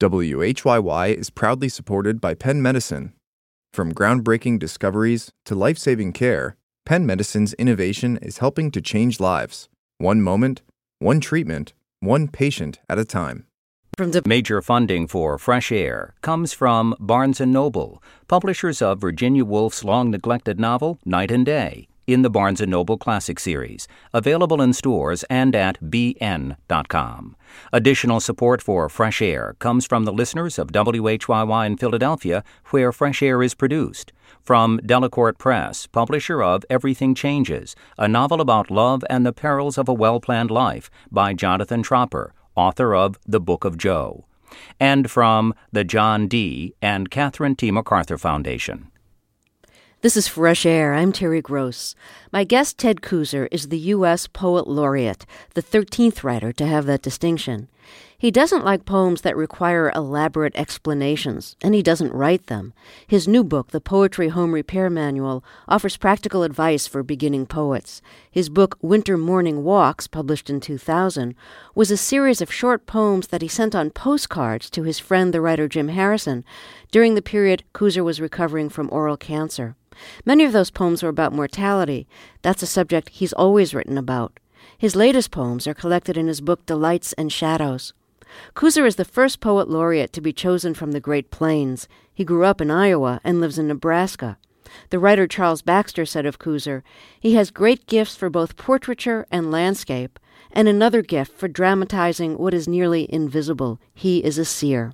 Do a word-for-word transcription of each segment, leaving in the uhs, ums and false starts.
W H Y Y is proudly supported by Penn Medicine. From groundbreaking discoveries to life-saving care, Penn Medicine's innovation is helping to change lives, one moment, one treatment, one patient at a time. From the major funding for Fresh Air comes from Barnes and Noble, publishers of Virginia Woolf's long-neglected novel, Night and Day, in the Barnes and Noble Classic Series, available in stores and at b n dot com. Additional support for Fresh Air comes from the listeners of W H Y Y in Philadelphia, where Fresh Air is produced. From Delacorte Press, publisher of Everything Changes, a novel about love and the perils of a well-planned life by Jonathan Tropper, author of The Book of Joe. And from the John D. and Catherine T. MacArthur Foundation. This is Fresh Air. I'm Terry Gross. My guest, Ted Kooser, is the U S Poet Laureate, the thirteenth writer to have that distinction. He doesn't like poems that require elaborate explanations, and he doesn't write them. His new book, The Poetry Home Repair Manual, offers practical advice for beginning poets. His book, Winter Morning Walks, published in two thousand, was a series of short poems that he sent on postcards to his friend, the writer Jim Harrison, during the period Kooser was recovering from oral cancer. Many of those poems were about mortality. That's a subject he's always written about. His latest poems are collected in his book Delights and Shadows. Kooser is the first poet laureate to be chosen from the Great Plains. He grew up in Iowa and lives in Nebraska. The writer Charles Baxter said of Kooser, he has great gifts for both portraiture and landscape, and another gift for dramatizing what is nearly invisible. He is a seer.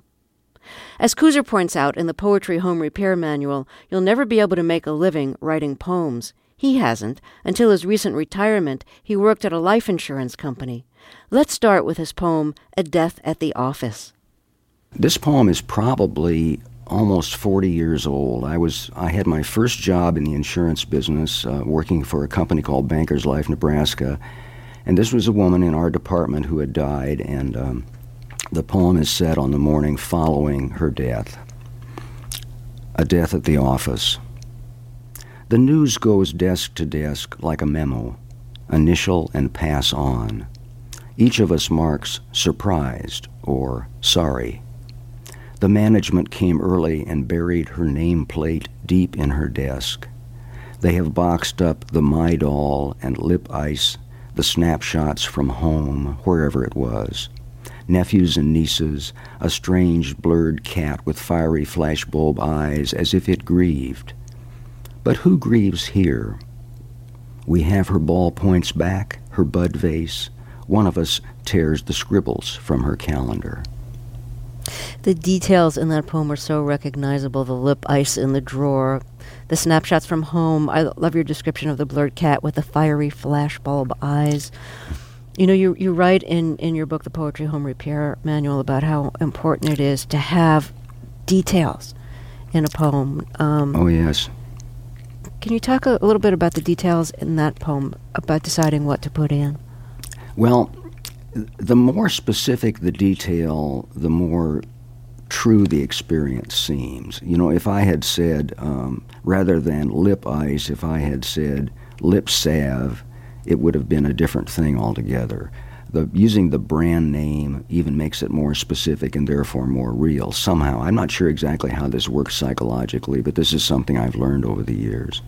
As Kooser points out in the Poetry Home Repair Manual, you'll never be able to make a living writing poems. He hasn't. Until his recent retirement, he worked at a life insurance company. Let's start with his poem, A Death at the Office. This poem is probably almost forty years old. I was I had my first job in the insurance business, uh, working for a company called Bankers Life Nebraska, and this was a woman in our department who had died, and um, the poem is set on the morning following her death. A death at the office. The news goes desk to desk like a memo, initial and pass on. Each of us marks surprised or sorry. The management came early and buried her nameplate deep in her desk. They have boxed up the My Doll and Lip Ice, the snapshots from home, wherever it was. Nephews and nieces, a strange blurred cat with fiery flashbulb eyes as if it grieved. But who grieves here? We have her ballpoints back, her bud vase. One of us tears the scribbles from her calendar. The details in that poem are so recognizable. The lip ice in the drawer, the snapshots from home. I love your description of the blurred cat with the fiery flashbulb eyes. You know, you you write in, in your book, The Poetry Home Repair Manual, about how important it is to have details in a poem. Um, oh, yes. Can you talk a, a little bit about the details in that poem, about deciding what to put in? Well, the more specific the detail, the more true the experience seems. You know, if I had said, um, rather than lip ice, if I had said lip salve, it would have been a different thing altogether. The, using the brand name even makes it more specific and therefore more real somehow. I'm not sure exactly how this works psychologically, but this is something I've learned over the years.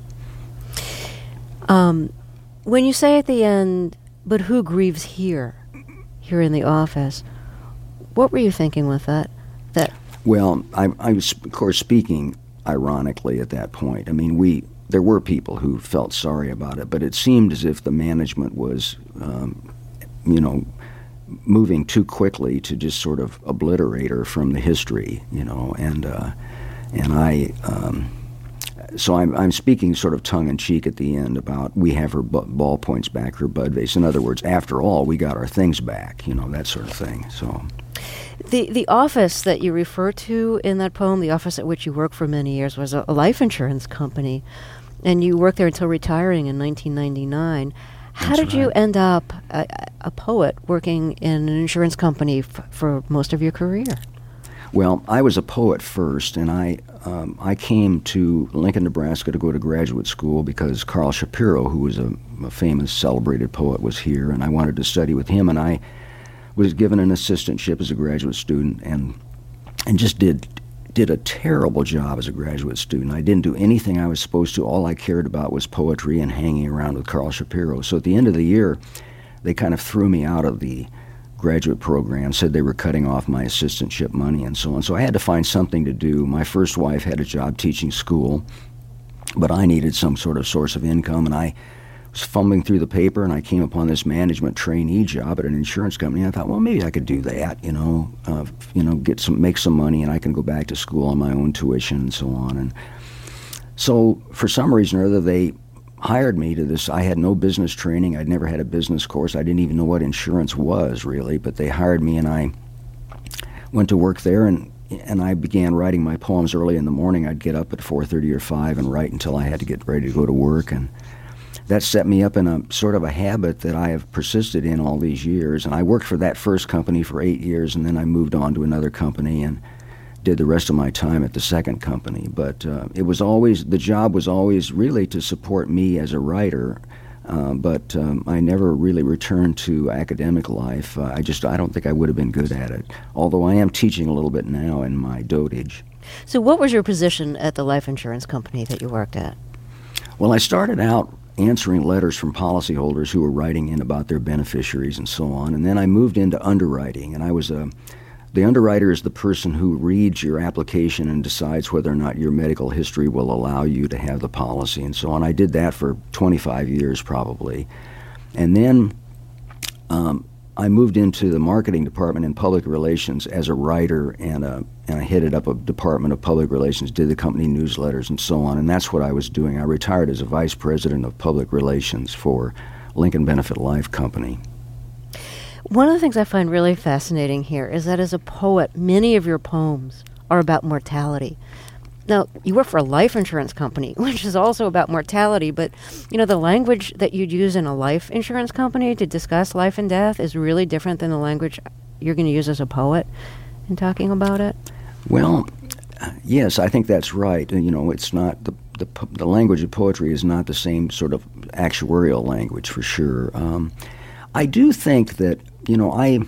Um, when you say at the end, but who grieves here, here in the office, what were you thinking with that? That Well, I, I was, of course, speaking ironically at that point. I mean, we... There were people who felt sorry about it, but it seemed as if the management was, um, you know, moving too quickly to just sort of obliterate her from the history, you know, and uh, and I, um, so I'm I'm speaking sort of tongue in cheek at the end about we have her bu- ballpoints back, her bud vase. In other words, after all, we got our things back, you know, that sort of thing. So. The the office that you refer to in that poem, the office at which you worked for many years, was a, a life insurance company. And you worked there until retiring in nineteen ninety-nine. How That's did right. you end up a, a poet working in an insurance company f- for most of your career? Well, I was a poet first, and I um, I came to Lincoln, Nebraska to go to graduate school because Carl Shapiro, who was a, a famous, celebrated poet, was here, and I wanted to study with him, and I was given an assistantship as a graduate student, and and just did did a terrible job as a graduate student. I didn't do anything I was supposed to. All I cared about was poetry and hanging around with Carl Shapiro. So at the end of the year, they kind of threw me out of the graduate program, said they were cutting off my assistantship money and so on. So I had to find something to do. My first wife had a job teaching school, but I needed some sort of source of income, and I was fumbling through the paper, and I came upon this management trainee job at an insurance company. I thought, well, maybe I could do that, you know, uh, you know, get some, make some money, and I can go back to school on my own tuition and so on. And so, for some reason or other, they hired me to this. I had no business training. I'd never had a business course. I didn't even know what insurance was, really. But they hired me, and I went to work there, and and I began writing my poems early in the morning. I'd get up at four thirty or five and write until I had to get ready to go to work, and that set me up in a sort of a habit that I have persisted in all these years. And I worked for that first company for eight years, and then I moved on to another company and did the rest of my time at the second company. But uh, it was always, the job was always really to support me as a writer, uh, but um, I never really returned to academic life. Uh, I just, I don't think I would have been good at it, although I am teaching a little bit now in my dotage. So what was your position at the life insurance company that you worked at? Well, I started out answering letters from policyholders who were writing in about their beneficiaries and so on. And then I moved into underwriting, and I was a, the underwriter is the person who reads your application and decides whether or not your medical history will allow you to have the policy and so on. I did that for twenty-five years probably. And then um, I moved into the marketing department in public relations as a writer, and, a, and I headed up a department of public relations, did the company newsletters and so on, and that's what I was doing. I retired as a vice president of public relations for Lincoln Benefit Life Company. One of the things I find really fascinating here is that as a poet, many of your poems are about mortality. Now, you work for a life insurance company, which is also about mortality, but, you know, the language that you'd use in a life insurance company to discuss life and death is really different than the language you're going to use as a poet in talking about it. Well, yes, I think that's right. You know, it's not, the, the, the language of poetry is not the same sort of actuarial language, for sure. Um, I do think that, you know, I...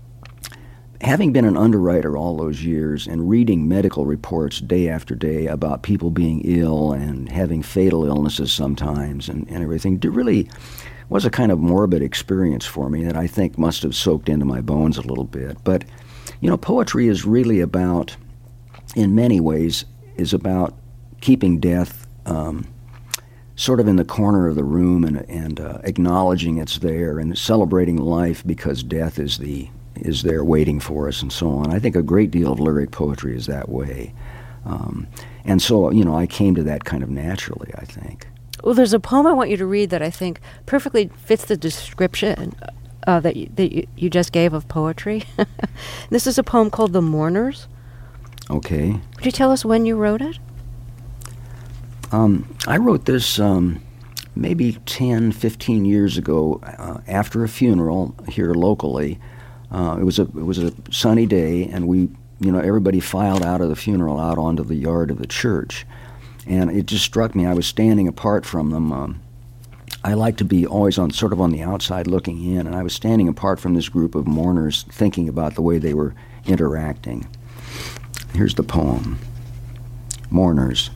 having been an underwriter all those years and reading medical reports day after day about people being ill and having fatal illnesses sometimes and, and everything, it really was a kind of morbid experience for me that I think must have soaked into my bones a little bit. But, you know, poetry is really about, in many ways, is about keeping death um, sort of in the corner of the room and, and uh, acknowledging it's there and celebrating life because death is the is there waiting for us and so on. I think a great deal of lyric poetry is that way. Um, and so, you know, I came to that kind of naturally, I think. Well, there's a poem I want you to read that I think perfectly fits the description uh, that, you, that you, you just gave of poetry. This is a poem called The Mourners. Okay. Could you tell us when you wrote it? Um, I wrote this um, maybe ten, fifteen years ago uh, after a funeral here locally. Uh, it was a it was a sunny day, and we, you know, everybody filed out of the funeral out onto the yard of the church, and it just struck me. I was standing apart from them. Um, I like to be always on sort of on the outside looking in, and I was standing apart from this group of mourners, thinking about the way they were interacting. Here's the poem. Mourners.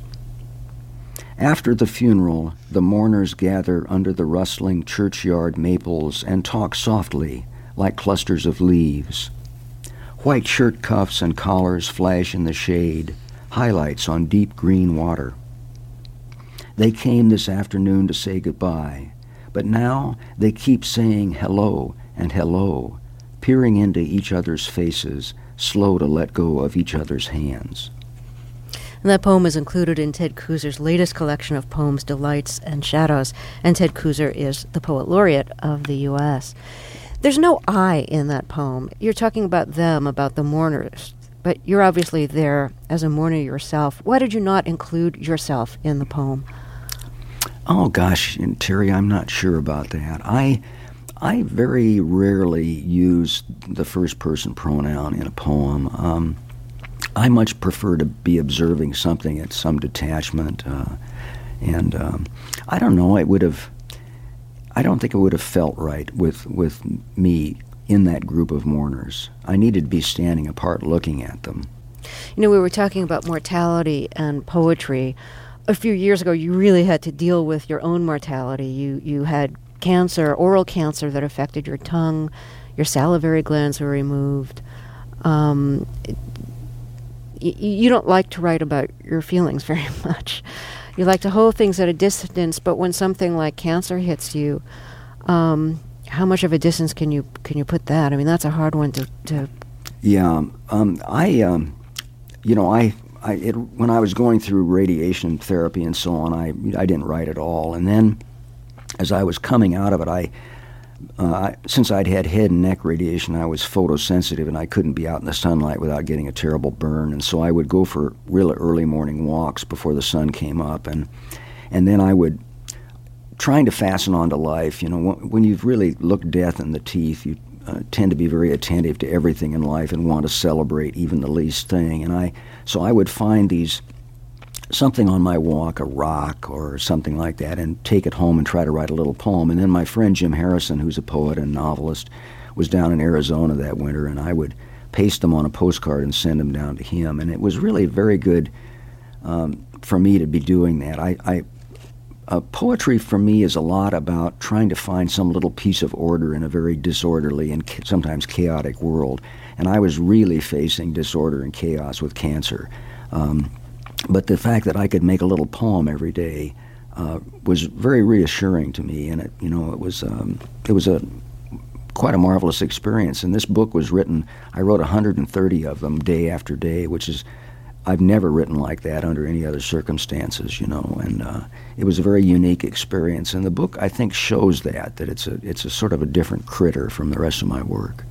After the funeral, the mourners gather under the rustling churchyard maples and talk softly, like clusters of leaves. White shirt cuffs and collars flash in the shade, highlights on deep green water. They came this afternoon to say goodbye, but now they keep saying hello and hello, peering into each other's faces, slow to let go of each other's hands. And that poem is included in Ted Kooser's latest collection of poems, Delights and Shadows, and Ted Kooser is the Poet Laureate of the U S There's no I in that poem. You're talking about them, about the mourners, but you're obviously there as a mourner yourself. Why did you not include yourself in the poem? Oh, gosh, and Terry, I'm not sure about that. I I very rarely use the first-person pronoun in a poem. Um, I much prefer to be observing something at some detachment, uh, and um, I don't know, it would have... I don't think it would have felt right with, with me in that group of mourners. I needed to be standing apart looking at them. You know, we were talking about mortality and poetry. A few years ago, you really had to deal with your own mortality. You you had cancer, oral cancer that affected your tongue. Your salivary glands were removed. Um, y- you don't like to write about your feelings very much. You like to hold things at a distance, but when something like cancer hits you, um, how much of a distance can you can you put that? I mean, that's a hard one to. to yeah, um, I, um, you know, I, I it, when I was going through radiation therapy and so on, I I didn't write at all, and then as I was coming out of it, I. Uh, I, since I'd had head and neck radiation, I was photosensitive, and I couldn't be out in the sunlight without getting a terrible burn. And so I would go for really early morning walks before the sun came up, and and then I would, trying to fasten on to life. You know, when, when you've really looked death in the teeth, you uh, tend to be very attentive to everything in life and want to celebrate even the least thing. And I, so I would find these. Something on my walk, a rock or something like that, and take it home and try to write a little poem. And then my friend Jim Harrison, who's a poet and novelist, was down in Arizona that winter, and I would paste them on a postcard and send them down to him. And it was really very good um, for me to be doing that. I, I uh, poetry for me is a lot about trying to find some little piece of order in a very disorderly and ca- sometimes chaotic world. And I was really facing disorder and chaos with cancer. Um, But the fact that I could make a little poem every day uh, was very reassuring to me, and it, you know, it was um, it was a quite a marvelous experience. And this book was written. I wrote one hundred thirty of them day after day, which is I've never written like that under any other circumstances, you know. And uh, it was a very unique experience. And the book, I think, shows that that it's a it's a sort of a different critter from the rest of my work.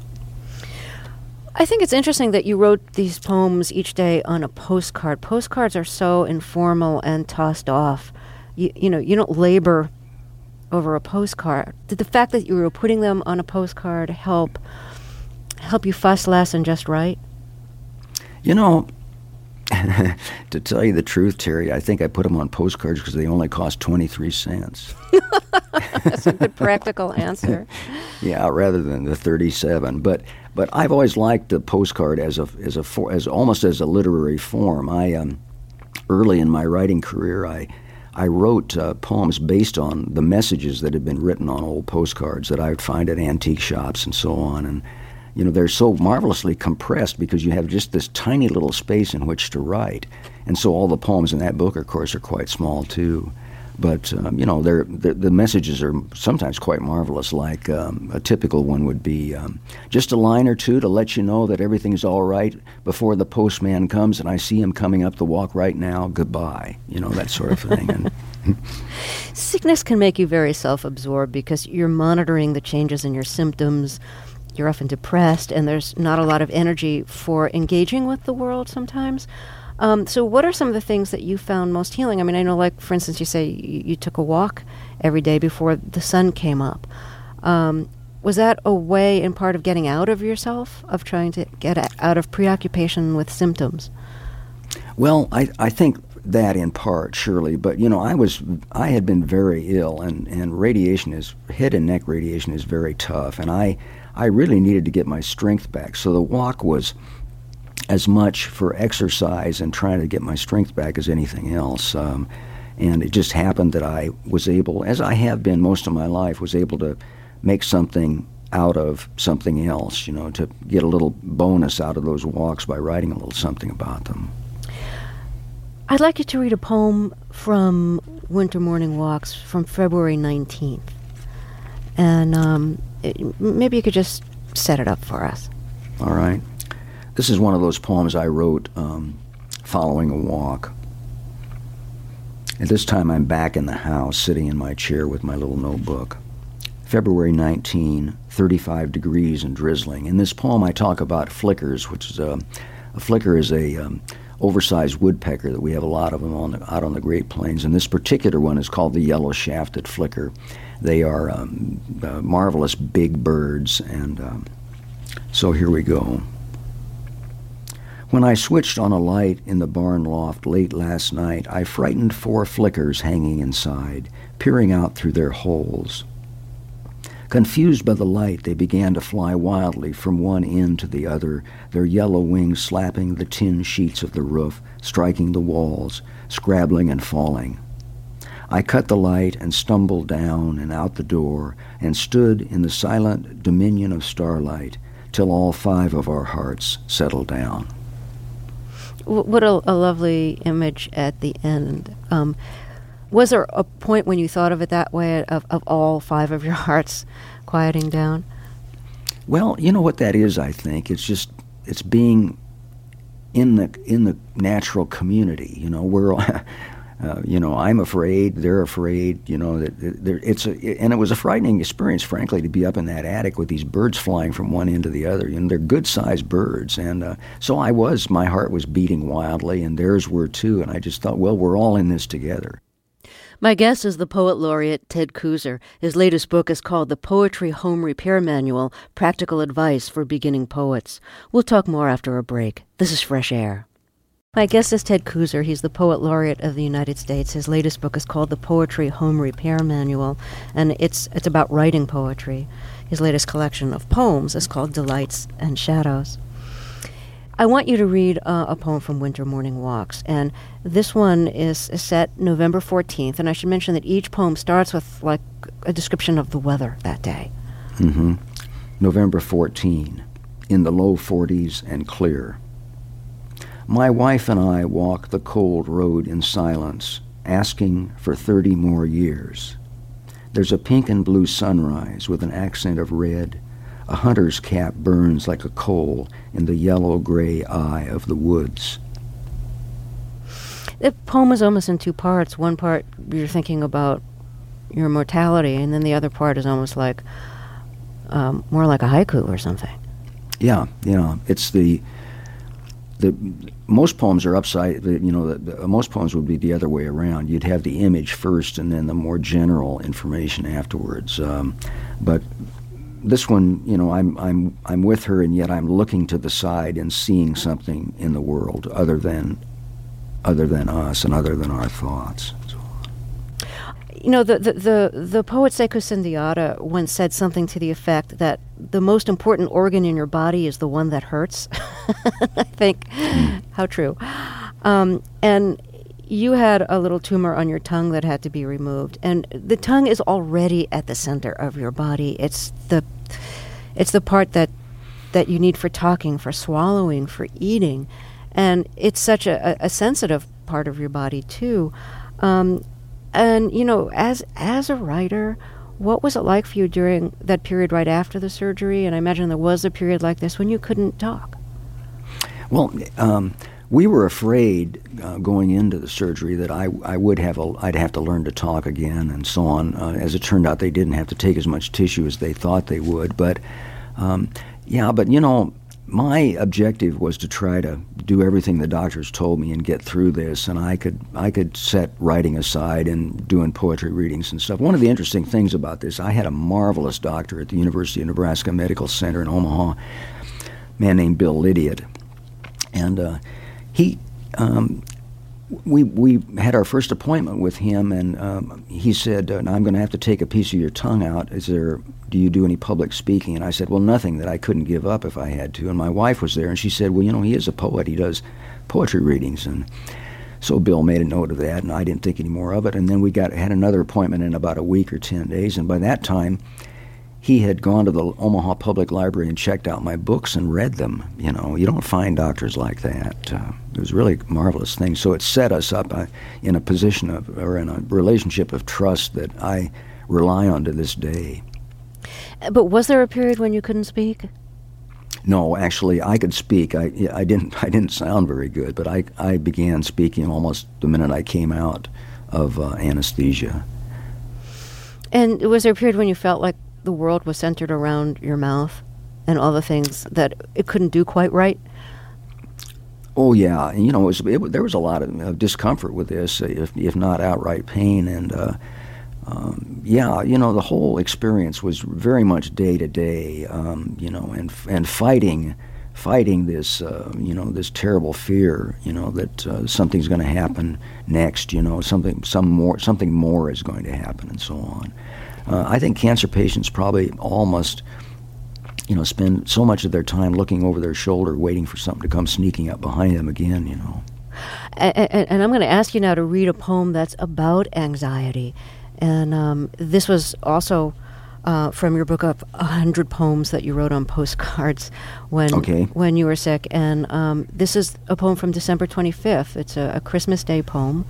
I think it's interesting that you wrote these poems each day on a postcard. Postcards are so informal and tossed off. You, you know, you don't labor over a postcard. Did the fact that you were putting them on a postcard help help you fuss less and just write? You know, to tell you the truth, Terry, I think I put them on postcards because they only cost twenty-three cents. That's a good practical answer. Yeah, rather than the thirty-seven. But but I've always liked the postcard as a as a for, as almost as a literary form. I um, early in my writing career, I I wrote uh, poems based on the messages that had been written on old postcards that I would find at antique shops and so on. And you know, they're so marvelously compressed because you have just this tiny little space in which to write. And so all the poems in that book, of course, are quite small too. But, um, you know, they're, they're, the messages are sometimes quite marvelous. Like um, a typical one would be um, just a line or two to let you know that everything's all right before the postman comes and I see him coming up the walk right now. Goodbye. You know, that sort of thing. And sickness can make you very self-absorbed because you're monitoring the changes in your symptoms. You're often depressed, and there's not a lot of energy for engaging with the world sometimes. Um, so what are some of the things that you found most healing? I mean, I know, like, for instance, you say you, you took a walk every day before the sun came up. Um, was that a way and part of getting out of yourself, of trying to get a, out of preoccupation with symptoms? Well, I, I think that in part, surely. But, you know, I was I had been very ill, and, and radiation is, head and neck radiation is very tough, and I, I really needed to get my strength back. So the walk was as much for exercise and trying to get my strength back as anything else. Um, and it just happened that I was able, as I have been most of my life, was able to make something out of something else, you know, to get a little bonus out of those walks by writing a little something about them. I'd like you to read a poem from Winter Morning Walks from February nineteenth. And um, it, maybe you could just set it up for us. All right. This is one of those poems I wrote um, following a walk. At this time, I'm back in the house, sitting in my chair with my little notebook. February nineteenth, thirty-five degrees and drizzling. In this poem, I talk about flickers, which is a, a flicker is a um, oversized woodpecker that we have a lot of them on the, out on the Great Plains. And this particular one is called the yellow-shafted flicker. They are um, uh, marvelous big birds, and um, so here we go. When I switched on a light in the barn loft late last night, I frightened four flickers hanging inside, peering out through their holes. Confused by the light, they began to fly wildly from one end to the other, their yellow wings slapping the tin sheets of the roof, striking the walls, scrabbling and falling. I cut the light and stumbled down and out the door and stood in the silent dominion of starlight till all five of our hearts settled down. What a, a lovely image at the end. Um, was there a point when you thought of it that way, of, of all five of your hearts quieting down? Well, you know what that is, I think. It's just, it's being in the in the natural community. You know, we're, uh, you know, I'm afraid, they're afraid, you know, that it's a, and it was a frightening experience, frankly, to be up in that attic with these birds flying from one end to the other. You know, they're good-sized birds. And uh, so I was, my heart was beating wildly, and theirs were too. And I just thought, well, we're all in this together. My guest is the poet laureate Ted Kooser. His latest book is called The Poetry Home Repair Manual, Practical Advice for Beginning Poets. We'll talk more after a break. This is Fresh Air. My guest is Ted Kooser. He's the Poet Laureate of the United States. His latest book is called The Poetry Home Repair Manual, and it's it's about writing poetry. His latest collection of poems is called Delights and Shadows. I want you to read uh, a poem from Winter Morning Walks, and this one is, is set November fourteenth, and I should mention that each poem starts with, like, a description of the weather that day. Mm-hmm. November fourteenth, in the low forties and clear. My wife and I walk the cold road in silence, asking for thirty more years. There's a pink and blue sunrise with an accent of red. A hunter's cap burns like a coal in the yellow-gray eye of the woods. The poem is almost in two parts. One part, you're thinking about your mortality, and then the other part is almost like, um, more like a haiku or something. Yeah, yeah. It's the, the most poems are upside, the, you know, the, the, most poems would be the other way around. You'd have the image first and then the more general information afterwards. Um, but this one, you know, I'm I'm I'm with her, and yet I'm looking to the side and seeing something in the world other than other than us and other than our thoughts. So. You know, the, the, the, the poet Sekou Sundiata once said something to the effect that the most important organ in your body is the one that hurts. I think, mm. How true. Um, and you had a little tumor on your tongue that had to be removed, and the tongue is already at the center of your body. It's the it's the part that that you need for talking, for swallowing, for eating, and it's such a, a sensitive part of your body too. Um, and you know, as as a writer, what was it like for you during that period right after the surgery? And I imagine there was a period like this when you couldn't talk. Well. Um, We were afraid uh, going into the surgery that I, I would have a, I'd have to learn to talk again and so on. Uh, as it turned out, they didn't have to take as much tissue as they thought they would. But um, yeah, but you know, my objective was to try to do everything the doctors told me and get through this. And I could I could set writing aside and doing poetry readings and stuff. One of the interesting things about this, I had a marvelous doctor at the University of Nebraska Medical Center in Omaha, a man named Bill Lydiot, and. Uh, He, um, we we had our first appointment with him, and um, he said, uh, "I'm going to have to take a piece of your tongue out. Is there? Do you do any public speaking?" And I said, "Well, nothing that I couldn't give up if I had to." And my wife was there, and she said, "Well, you know, he is a poet. He does poetry readings." And so Bill made a note of that, and I didn't think any more of it. And then we got had another appointment in about a week or ten days, and by that time, he had gone to the Omaha Public Library and checked out my books and read them. You know, you don't find doctors like that. Uh, it was really a marvelous thing. So it set us up uh, in a position of, or in a relationship of trust that I rely on to this day. But was there a period when you couldn't speak? No, actually, I could speak. I, I didn't. I didn't sound very good, but I, I began speaking almost the minute I came out of uh, anesthesia. And was there a period when you felt like the world was centered around your mouth and all the things that it couldn't do quite right? Oh, yeah. And, you know, it was, it, there was a lot of uh, discomfort with this, if, if not outright pain. And, uh, um, yeah, you know, the whole experience was very much day to day, um, you know, and and fighting fighting this, uh, you know, this terrible fear, you know, that uh, something's going to happen next, you know, something some more something more is going to happen and so on. Uh, I think cancer patients probably all must, you know, spend so much of their time looking over their shoulder, waiting for something to come sneaking up behind them again, you know. And, and, and I'm going to ask you now to read a poem that's about anxiety. And um, this was also uh, from your book of one hundred poems that you wrote on postcards when okay. when you were sick. And um, this is a poem from December twenty-fifth. It's a, a Christmas Day poem.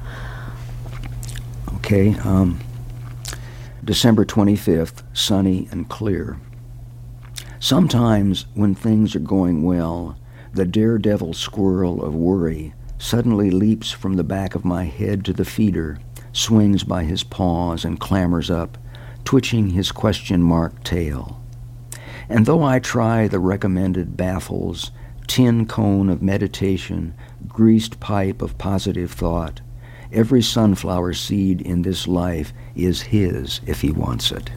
Okay. Um, December twenty-fifth, sunny and clear. Sometimes when things are going well, the daredevil squirrel of worry suddenly leaps from the back of my head to the feeder, swings by his paws and clambers up, twitching his question-mark tail. And though I try the recommended baffles, tin cone of meditation, greased pipe of positive thought, every sunflower seed in this life is his if he wants it.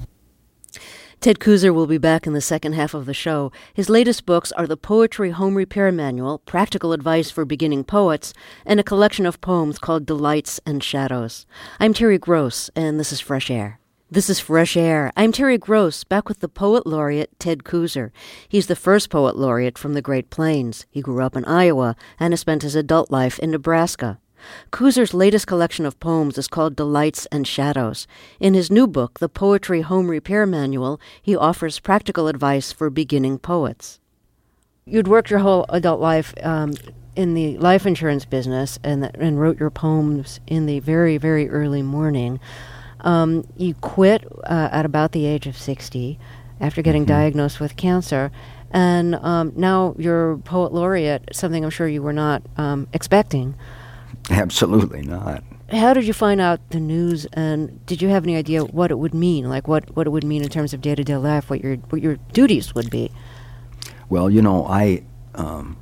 Ted Kooser will be back in the second half of the show. His latest books are the Poetry Home Repair Manual, Practical Advice for Beginning Poets, and a collection of poems called Delights and Shadows. I'm Terry Gross, and this is Fresh Air. This is Fresh Air. I'm Terry Gross, back with the Poet Laureate Ted Kooser. He's the first Poet Laureate from the Great Plains. He grew up in Iowa and has spent his adult life in Nebraska. Kooser's latest collection of poems is called Delights and Shadows. In his new book, The Poetry Home Repair Manual, he offers practical advice for beginning poets. You'd worked your whole adult life um, in the life insurance business and, and wrote your poems in the very, very early morning. Um, you quit uh, at about the age of sixty after getting mm-hmm. diagnosed with cancer, and um, now you're Poet Laureate, something I'm sure you were not um, expecting. Absolutely not. How did you find out the news, and did you have any idea what it would mean, like what, what it would mean in terms of day-to-day life, what your what your duties would be? Well, you know, I, um,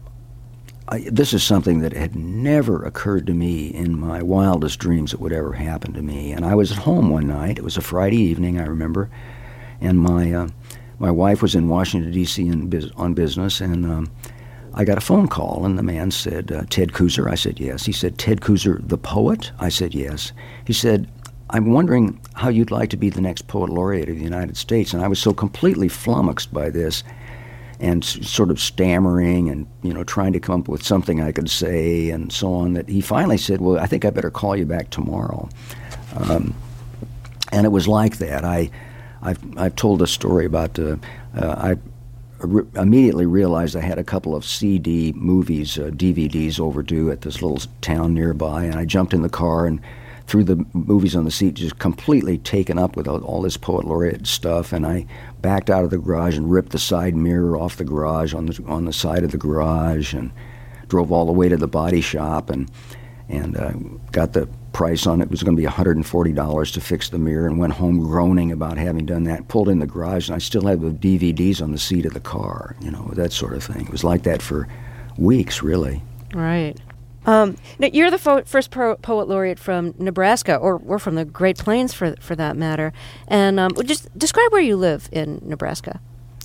I this is something that had never occurred to me in my wildest dreams it would ever happen to me. And I was at home one night. It was a Friday evening, I remember, and my uh, my wife was in Washington, D C in biz- on business, and um, I got a phone call, and the man said, uh, Ted Kooser? I said, yes. He said, Ted Kooser, the poet? I said, yes. He said, I'm wondering how you'd like to be the next Poet Laureate of the United States. And I was so completely flummoxed by this and s- sort of stammering and, you know, trying to come up with something I could say and so on, that he finally said, well, I think I better call you back tomorrow. Um, and it was like that. I, I've, I've told a story about, uh, uh, I Re- immediately realized I had a couple of C D movies, uh, D V Ds overdue at this little town nearby, and I jumped in the car and threw the movies on the seat, just completely taken up with all, all this Poet Laureate stuff, and I backed out of the garage and ripped the side mirror off the garage on the on the side of the garage and drove all the way to the body shop and and uh, got the price on it. It was going to be one hundred forty dollars to fix the mirror, and went home groaning about having done that. Pulled in the garage, and I still had the D V Ds on the seat of the car, you know, that sort of thing. It was like that for weeks, really. Right. Um, now you're the fo- first pro- Poet Laureate from Nebraska, or, or from the Great Plains, for for that matter. And um, just describe where you live in Nebraska.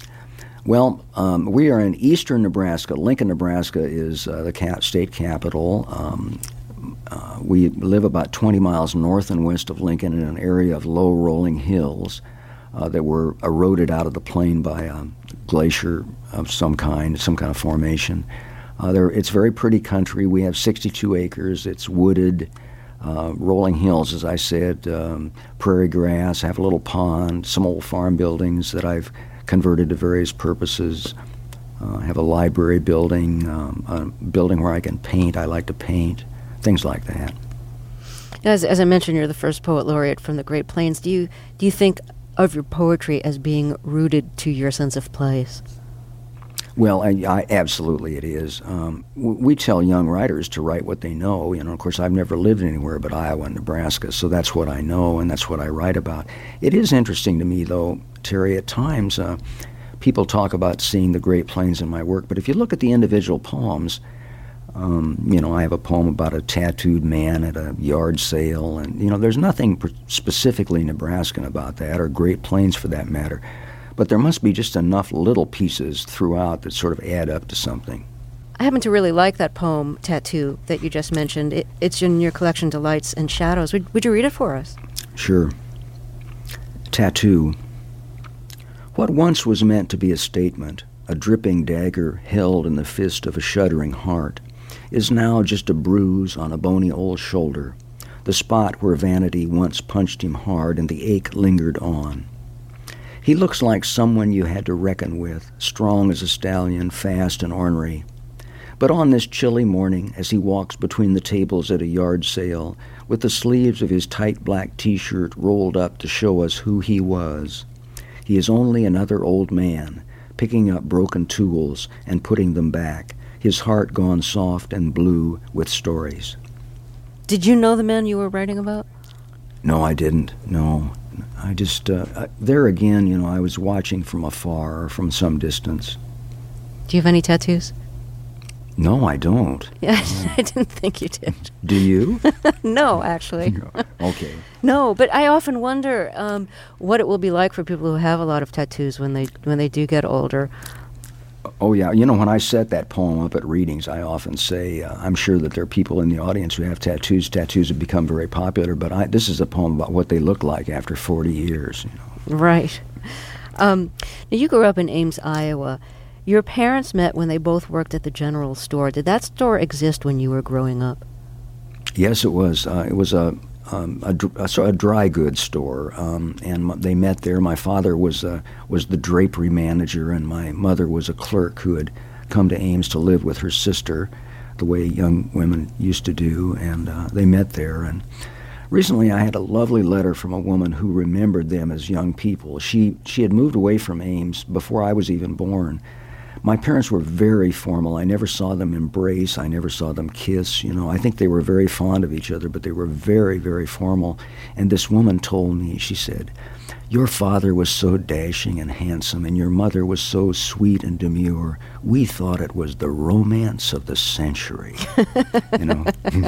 Well, um, we are in eastern Nebraska. Lincoln, Nebraska is uh, the cap- state capital. Um, Uh, we live about twenty miles north and west of Lincoln in an area of low rolling hills uh, that were eroded out of the plain by a glacier of some kind, some kind of formation. Uh, there, it's very pretty country. We have sixty-two acres. It's wooded, uh, rolling hills, as I said, um, prairie grass. I have a little pond, some old farm buildings that I've converted to various purposes. Uh, I have a library building, um, a building where I can paint. I like to paint. Things like that. As, as I mentioned, you're the first Poet Laureate from the Great Plains. Do you do you think of your poetry as being rooted to your sense of place? Well, I, I, absolutely it is. Um, we tell young writers to write what they know. You know, of course, I've never lived anywhere but Iowa and Nebraska, so that's what I know and that's what I write about. It is interesting to me, though, Terry, at times uh, people talk about seeing the Great Plains in my work, but if you look at the individual poems, Um, you know, I have a poem about a tattooed man at a yard sale, and, you know, there's nothing specifically Nebraskan about that, or Great Plains for that matter. But there must be just enough little pieces throughout that sort of add up to something. I happen to really like that poem, Tattoo, that you just mentioned. It, it's in your collection, Delights and Shadows. Would, would you read it for us? Sure. Tattoo. What once was meant to be a statement, a dripping dagger held in the fist of a shuddering heart, is now just a bruise on a bony old shoulder, the spot where vanity once punched him hard and the ache lingered on. He looks like someone you had to reckon with, strong as a stallion, fast and ornery. But on this chilly morning, as he walks between the tables at a yard sale, with the sleeves of his tight black T-shirt rolled up to show us who he was, he is only another old man, picking up broken tools and putting them back, his heart gone soft and blue with stories. Did you know the man you were writing about? No, I didn't. No. I just, uh, I, there again, you know, I was watching from afar or from some distance. Do you have any tattoos? No, I don't. Yeah, I didn't think you did. Do you? No, actually. Okay. No, but I often wonder um, what it will be like for people who have a lot of tattoos when they when they do get older. Oh, yeah. You know, when I set that poem up at readings, I often say, uh, I'm sure that there are people in the audience who have tattoos. Tattoos have become very popular, but I, this is a poem about what they look like after forty years, you know. Right. Um, now, you grew up in Ames, Iowa. Your parents met when they both worked at the general store. Did that store exist when you were growing up? Yes, it was. Uh, it was a um, a, a, a dry goods store, um, and they met there. My father was uh, was the drapery manager, and my mother was a clerk who had come to Ames to live with her sister, the way young women used to do, and uh, they met there. And recently I had a lovely letter from a woman who remembered them as young people. She she had moved away from Ames before I was even born. My parents were very formal. I never saw them embrace. I never saw them kiss. You know, I think they were very fond of each other, but they were very, very formal. And this woman told me, she said, "Your father was so dashing and handsome, and your mother was so sweet and demure. We thought it was the romance of the century." You know.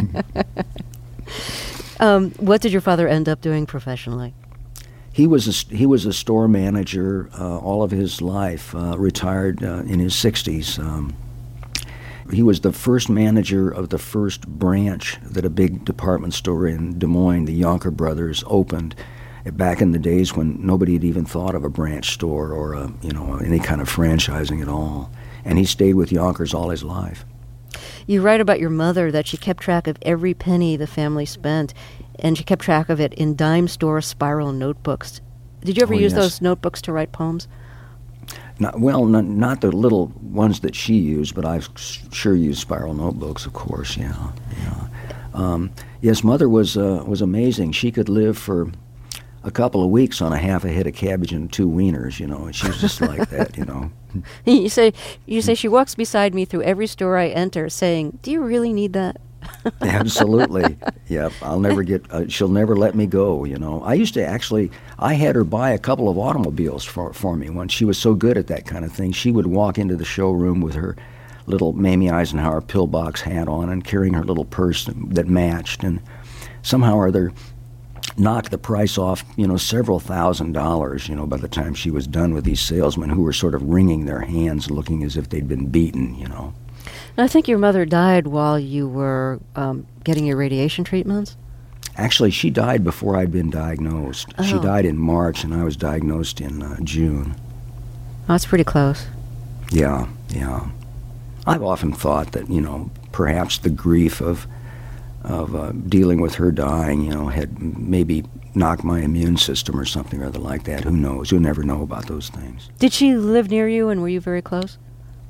um, what did your father end up doing professionally? He was a, he was a store manager uh, all of his life, uh, retired uh, in his sixties. Um, he was the first manager of the first branch that a big department store in Des Moines, the Yonker Brothers, opened back in the days when nobody had even thought of a branch store or a, you know, any kind of franchising at all. And he stayed with Yonkers all his life. You write about your mother that she kept track of every penny the family spent, and she kept track of it in dime store spiral notebooks. Did you ever oh, use yes. those notebooks to write poems? Not, well, not, not the little ones that she used, but I sure used spiral notebooks, of course, yeah. yeah. Um, yes, Mother was uh, was amazing. She could live for a couple of weeks on a half a head of cabbage and two wieners, you know, and she was just like that, you know. You say, you say she walks beside me through every store I enter saying, "Do you really need that?" Absolutely. Yep. I'll never get, uh, she'll never let me go, you know. I used to actually, I had her buy a couple of automobiles for, for me when she was so good at that kind of thing. She would walk into the showroom with her little Mamie Eisenhower pillbox hat on and carrying her little purse that matched, and somehow or other knocked the price off, you know, several thousand dollars, you know, by the time she was done with these salesmen who were sort of wringing their hands looking as if they'd been beaten, you know. I think your mother died while you were um, getting your radiation treatments? Actually, she died before I'd been diagnosed. Oh. She died in March, and I was diagnosed in uh, June. Oh, that's pretty close. Yeah, yeah. I've often thought that, you know, perhaps the grief of of uh, dealing with her dying, you know, had maybe knocked my immune system or something or other like that. Who knows? You'll never know about those things. Did she live near you, and were you very close?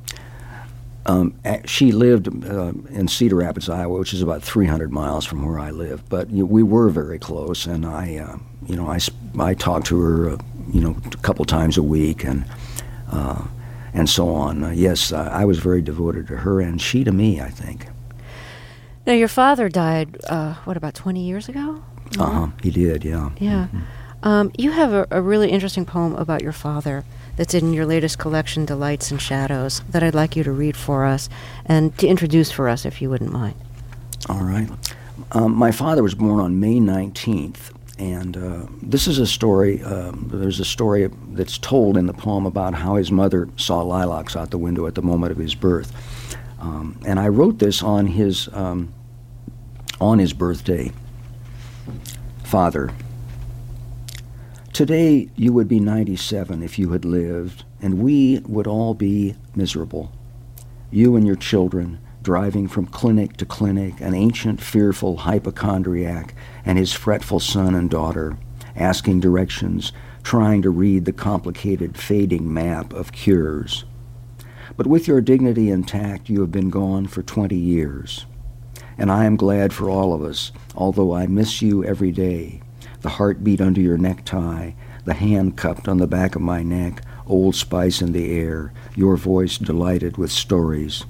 Um, she lived uh, in Cedar Rapids, Iowa, which is about three hundred miles from where I live. But you know, we were very close, and I, uh, you know, I, I talked to her, uh, you know, a couple times a week, and uh, and so on. Uh, yes, uh, I was very devoted to her, and she to me, I think. Now, your father died, uh, what, about twenty years ago? Uh huh. He did, yeah. Yeah. Mm-hmm. Um, you have a, a really interesting poem about your father that's in your latest collection, Delights and Shadows, that I'd like you to read for us and to introduce for us, if you wouldn't mind. All right. Um, my father was born on May nineteenth, and uh, this is a story, um, there's a story that's told in the poem about how his mother saw lilacs out the window at the moment of his birth. Um, and I wrote this on his, um, on his birthday. Father, Today, you would be ninety-seven if you had lived, and we would all be miserable. You and your children, driving from clinic to clinic, an ancient, fearful hypochondriac and his fretful son and daughter, asking directions, trying to read the complicated, fading map of cures. But with your dignity intact, you have been gone for twenty years. And I am glad for all of us, although I miss you every day. The heartbeat under your necktie, the hand cupped on the back of my neck, Old Spice in the air, your voice delighted with stories.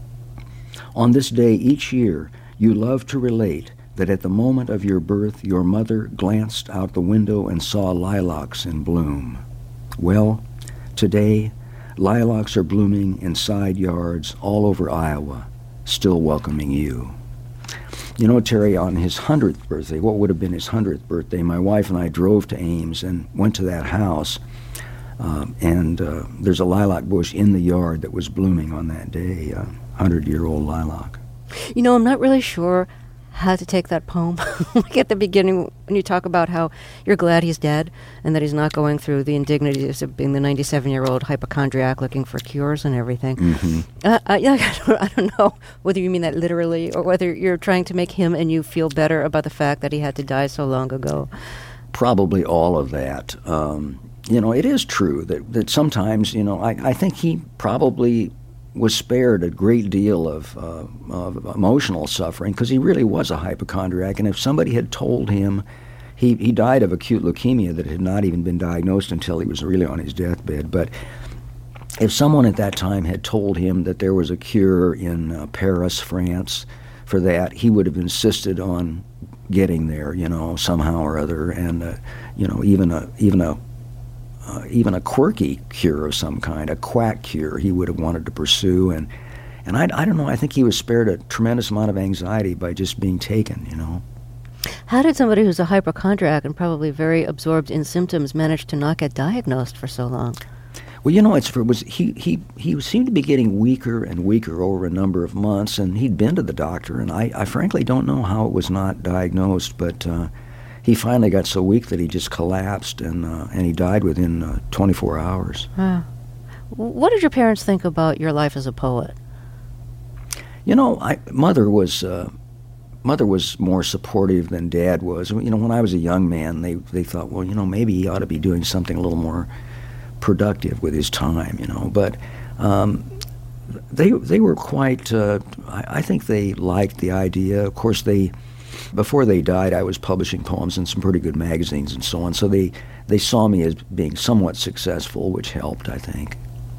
On this day each year, you love to relate that at the moment of your birth, your mother glanced out the window and saw lilacs in bloom. Well, today, lilacs are blooming in side yards all over Iowa, still welcoming you. You know, Terry, on his hundredth birthday, what would have been his hundredth birthday, my wife and I drove to Ames and went to that house, uh, and uh, there's a lilac bush in the yard that was blooming on that day, a hundred-year-old lilac. You know, I'm not really sure how to take that poem. Like at the beginning, when you talk about how you're glad he's dead and that he's not going through the indignities of being the ninety-seven-year-old hypochondriac looking for cures and everything. Mm-hmm. Uh, uh, yeah, I don't, I don't know whether you mean that literally or whether you're trying to make him and you feel better about the fact that he had to die so long ago. Probably all of that. Um, you know, it is true that, that sometimes, you know, I, I think he probably was spared a great deal of, uh, of emotional suffering because he really was a hypochondriac. And if somebody had told him, he, he died of acute leukemia that had not even been diagnosed until he was really on his deathbed. But if someone at that time had told him that there was a cure in uh, Paris, France, for that, he would have insisted on getting there, you know, somehow or other. And, uh, you know, even a even a Uh, even a quirky cure of some kind, a quack cure, he would have wanted to pursue. And, and I, I don't know, I think he was spared a tremendous amount of anxiety by just being taken, you know. How did somebody who's a hypochondriac and probably very absorbed in symptoms manage to not get diagnosed for so long? Well, you know, it's for, was he, he, he seemed to be getting weaker and weaker over a number of months, and he'd been to the doctor, and I, I frankly don't know how it was not diagnosed, but uh, he finally got so weak that he just collapsed, and uh, and he died within uh, twenty-four hours. Huh. What did your parents think about your life as a poet? You know, I, mother was uh, mother was more supportive than Dad was. You know, when I was a young man, they they thought, well, you know, maybe he ought to be doing something a little more productive with his time. You know, but um, they they were quite. Uh, I, I think they liked the idea. Of course, they. Before they died, I was publishing poems in some pretty good magazines and so on, so they, they saw me as being somewhat successful, which helped, I think.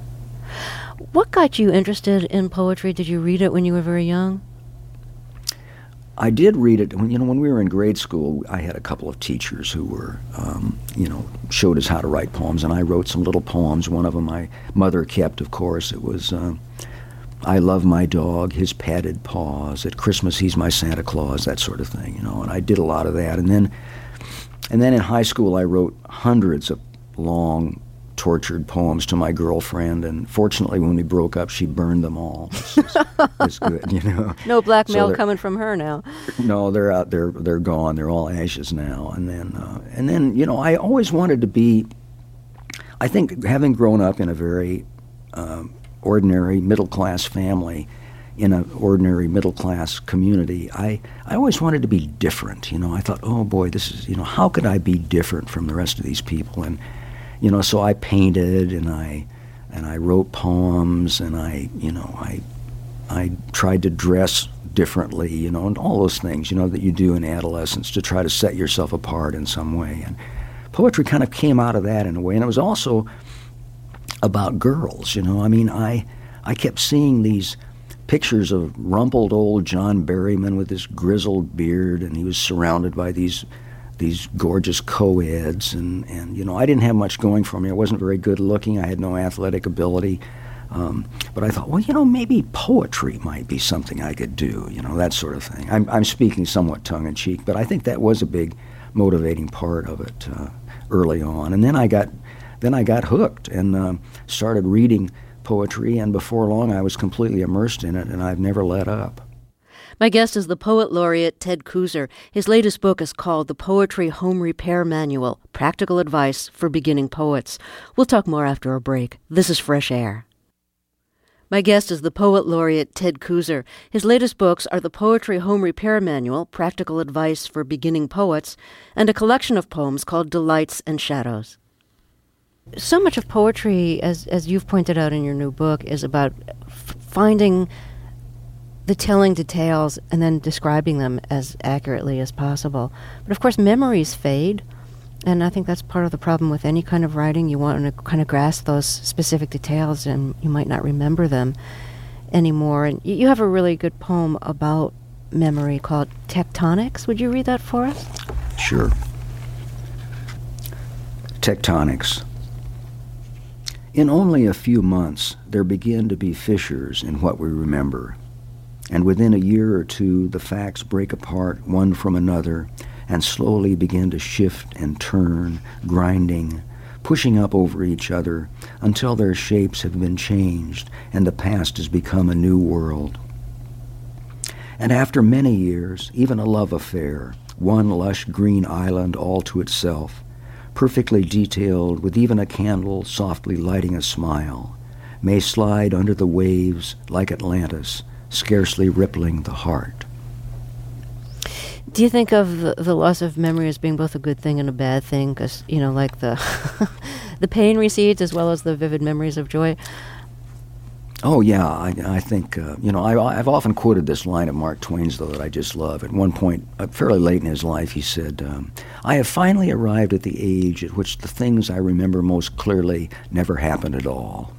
What got you interested in poetry? Did you read it when you were very young? I did read it. When, you know, when we were in grade school, I had a couple of teachers who were, um, you know, showed us how to write poems, and I wrote some little poems. One of them my mother kept, of course. It was... Uh, I love my dog, his padded paws. At Christmas, he's my Santa Claus, that sort of thing, you know. And I did a lot of that. And then, and then in high school, I wrote hundreds of long, tortured poems to my girlfriend. And fortunately, when we broke up, she burned them all. It's, it's good, you know. No blackmail so coming from her now. No, they're out. They're they're gone. They're all ashes now. And then, uh, and then, you know, I always wanted to be. I think having grown up in a very um, ordinary middle-class family in an ordinary middle-class community, I, I always wanted to be different. You know, I thought, oh boy, this is, you know, how could I be different from the rest of these people? And, you know, so I painted and I and I wrote poems and I, you know, I I tried to dress differently, you know, and all those things, you know, that you do in adolescence to try to set yourself apart in some way. And poetry kind of came out of that in a way. And it was also about girls, you know. I mean, I I kept seeing these pictures of rumpled old John Berryman with his grizzled beard, and he was surrounded by these these gorgeous co-eds, and, and you know, I didn't have much going for me. I wasn't very good looking. I had no athletic ability. Um, but I thought, well, you know, maybe poetry might be something I could do, you know, that sort of thing. I'm, I'm speaking somewhat tongue-in-cheek, but I think that was a big motivating part of it uh, early on. And then I got Then I got hooked and um, started reading poetry, and before long I was completely immersed in it, and I've never let up. My guest is the Poet Laureate Ted Kooser. His latest book is called The Poetry Home Repair Manual, Practical Advice for Beginning Poets. We'll talk more after a break. This is Fresh Air. My guest is the Poet Laureate Ted Kooser. His latest books are The Poetry Home Repair Manual, Practical Advice for Beginning Poets, and a collection of poems called Delights and Shadows. So much of poetry, as as you've pointed out in your new book, is about f- finding the telling details and then describing them as accurately as possible. But of course, memories fade, and I think that's part of the problem with any kind of writing. You want to kind of grasp those specific details, and you might not remember them anymore. And you have a really good poem about memory called Tectonics. Would you read that for us? Sure. Tectonics. In only a few months, there begin to be fissures in what we remember. And within a year or two, the facts break apart one from another and slowly begin to shift and turn, grinding, pushing up over each other until their shapes have been changed and the past has become a new world. And after many years, even a love affair, one lush green island all to itself, perfectly detailed with even a candle softly lighting a smile, may slide under the waves like Atlantis, scarcely rippling the heart. Do you think of the, the loss of memory as being both a good thing and a bad thing? Because, you know, like the the pain recedes as well as the vivid memories of joy? Oh, yeah. I, I think, uh, you know, I, I've often quoted this line of Mark Twain's, though, that I just love. At one point, uh, fairly late in his life, he said, um, I have finally arrived at the age at which the things I remember most clearly never happened at all.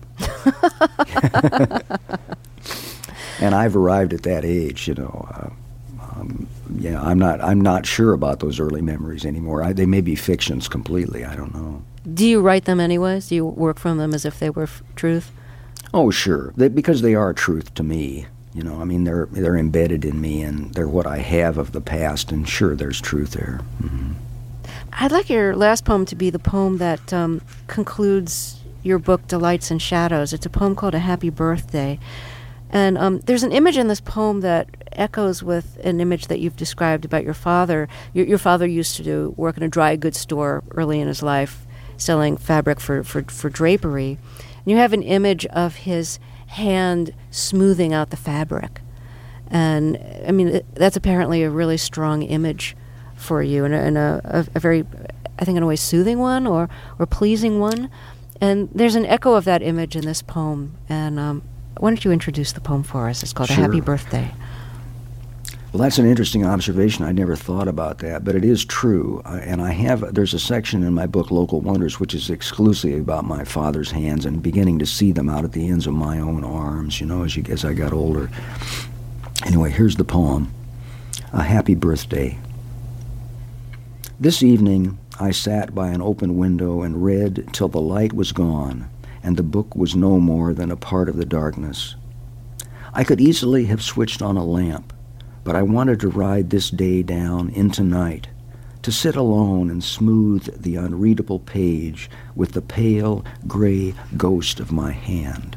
And I've arrived at that age, you know. Uh, um, yeah, I'm not. I'm not sure about those early memories anymore. I, they may be fictions completely. I don't know. Do you write them anyways? Do you work from them as if they were f- truth? Oh, sure. They, because they are truth to me. You know, I mean, they're they're embedded in me, and they're what I have of the past. And sure, there's truth there. Mm-hmm. I'd like your last poem to be the poem that um, concludes your book, Delights and Shadows. It's a poem called A Happy Birthday. And um, there's an image in this poem that echoes with an image that you've described about your father. Your, your father used to do work in a dry goods store early in his life, selling fabric for, for, for drapery. And you have an image of his hand smoothing out the fabric. And, I mean, it, that's apparently a really strong image for you, and a, and a, a, a very, I think in a way, soothing one or, or pleasing one. And there's an echo of that image in this poem. And um, why don't you introduce the poem for us? It's called Sure. A Happy Birthday. Well, that's an interesting observation. I never thought about that, but it is true. Uh, and I have, there's a section in my book, Local Wonders, which is exclusively about my father's hands and beginning to see them out at the ends of my own arms, you know, as, you, as I got older. Anyway, here's the poem, A Happy Birthday. This evening, I sat by an open window and read till the light was gone, and the book was no more than a part of the darkness. I could easily have switched on a lamp, but I wanted to ride this day down into night, to sit alone and smooth the unreadable page with the pale, gray ghost of my hand.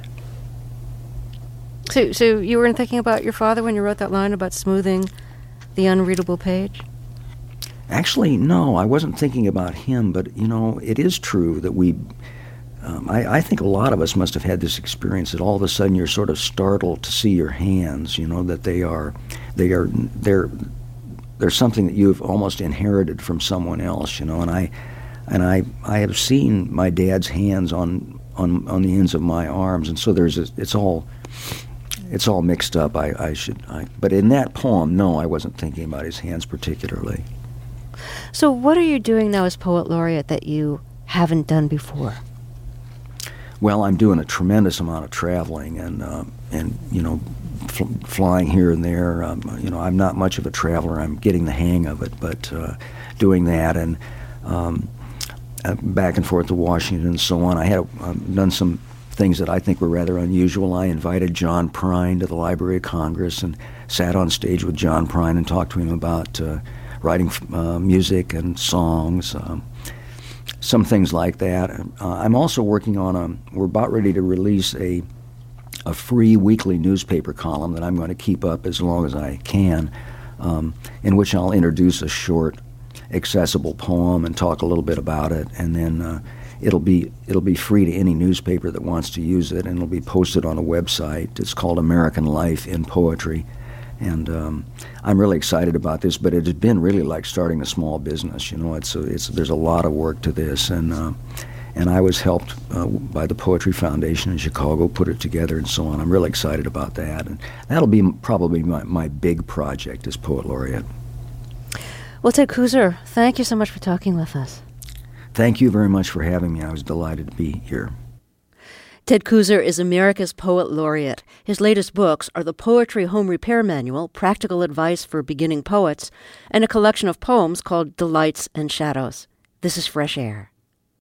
So, so you weren't thinking about your father when you wrote that line about smoothing the unreadable page? Actually, no, I wasn't thinking about him, but, you know, it is true that we... Um, I, I think a lot of us must have had this experience that all of a sudden you're sort of startled to see your hands, you know, that they are, they are, they're, they're something that you've almost inherited from someone else, you know, and I, and I, I have seen my dad's hands on, on, on the ends of my arms, and so there's, a, it's all, it's all mixed up. I, I should, I, but in that poem, no, I wasn't thinking about his hands particularly. So what are you doing now as Poet Laureate that you haven't done before? Well, I'm doing a tremendous amount of traveling and, uh, and you know, fl- flying here and there. Um, you know, I'm not much of a traveler. I'm getting the hang of it, but uh, doing that and um, uh, back and forth to Washington and so on. I had um, done some things that I think were rather unusual. I invited John Prine to the Library of Congress and sat on stage with John Prine and talked to him about uh, writing uh, music and songs. Um, Some things like that. Uh, I'm also working on a, we're about ready to release a a free weekly newspaper column that I'm going to keep up as long as I can, um, in which I'll introduce a short, accessible poem and talk a little bit about it, and then uh, it'll be it'll be free to any newspaper that wants to use it, and it'll be posted on a website. It's called American Life in Poetry, and um, I'm really excited about this. But it has been really like starting a small business. You know, it's a, it's there's a lot of work to this, and uh, and I was helped uh, by the Poetry Foundation in Chicago put it together and so on. I'm really excited about that, and that'll be probably my, my big project as Poet Laureate. Well, Ted Kooser, thank you so much for talking with us. Thank you very much for having me. I was delighted to be here. Ted Kooser is America's Poet Laureate. His latest books are the Poetry Home Repair Manual, Practical Advice for Beginning Poets, and a collection of poems called Delights and Shadows. This is Fresh Air.